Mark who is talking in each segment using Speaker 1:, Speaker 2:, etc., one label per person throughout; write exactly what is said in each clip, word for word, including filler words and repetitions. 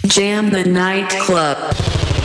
Speaker 1: Jam the Night Club.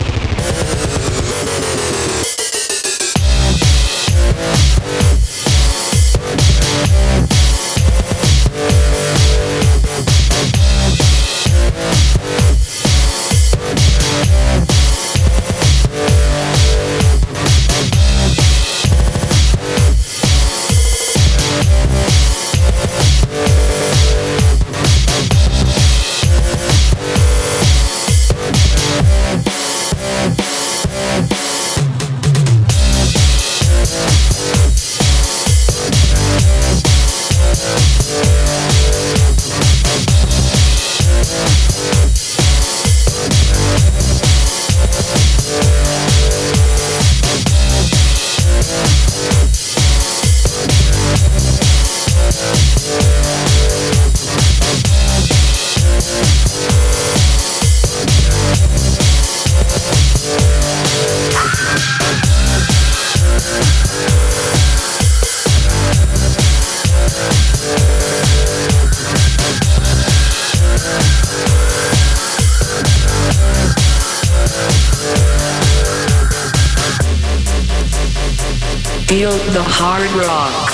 Speaker 1: Feel the hard rock.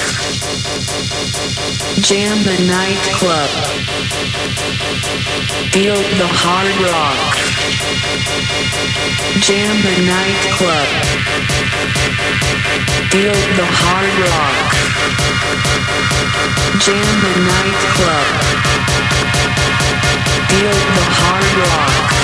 Speaker 1: Jam the Night Club. Feel the hard rock. Jam the Night Club. Feel the hard rock. Jam the Night Club. Feel the hard rock.